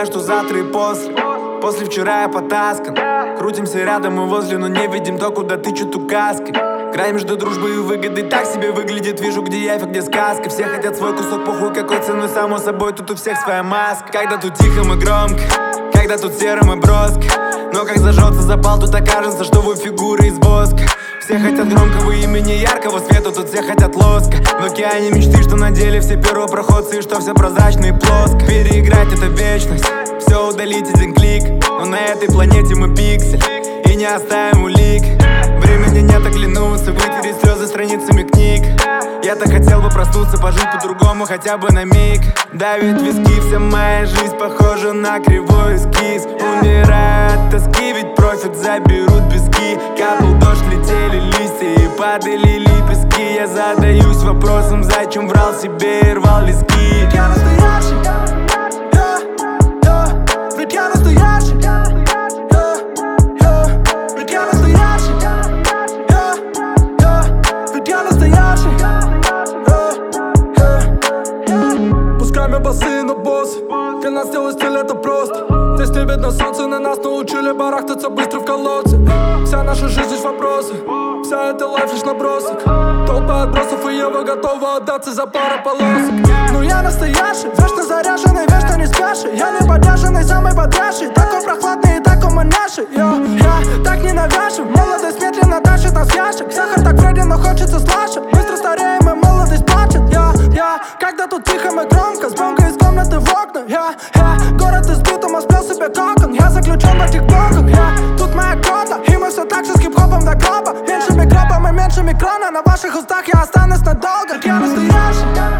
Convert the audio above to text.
знаю, что завтра и после. После вчера я потаскан. Крутимся рядом и возле, но не видим то, куда тычут указки. Край между дружбой и выгодой так себе выглядит. Вижу, где явь, а где сказка. Все хотят свой кусок, похуй какой ценой. Само собой, тут у всех своя маска. Когда тут тихо мы громко, когда тут серо мы броско. Но как зажжется запал, тут окажется, что вы фигуры из воска. Все хотят громкого имени, яркого света, тут все хотят лоска. В океане мечты, что на деле все первопроходцы, и что все прозрачно и плоско. Переиграть это вечность, все удалить один клик. Но на этой планете мы пиксель, и не оставим улик. Времени нет оглянуться, вытереть слезы страницами книг. Я-то хотел бы проснуться, пожить по-другому хотя бы на миг. Давит виски, вся моя жизнь похожа на кривой эскиз. Умираю от тоски, ведь профит заберут пески. Капал дождь, летели листья и падали лепестки. Я задаюсь вопросом, зачем врал себе и рвал лески. Ведь я настоящий, ведь я настоящий, ведь я настоящий, ведь я настоящий. Пускай басы, но босс, для нас делать стиль это просто. Здесь не видно солнца, на нас научили барахтаться быстро в колодце. Вся наша жизнь здесь вопросы, вся эта лайф лишь набросок. Толпа отбросов, и Ева готова отдаться за пару полосок. Ну я настоящий, вечно заряженный, вечно не спящий. Я не поддержанный, самый бодрящий, такой прохладный и такой манящий. Я так ненавязчив, молодость медленно тащит нас в ящик. Сахар так вреден, но хочется слаще. Быстро стареем, и молодость плачет. Когда тут тихо, мы громко, с бомбой из комнаты в окна. Город избитым, спел себе кокон. Я заключен в этих блоках. Тут моя кода, и мы все так же с хип-хопом до гроба. Меньше микробом и меньше микрона. На ваших устах я останусь надолго. Я настоящий.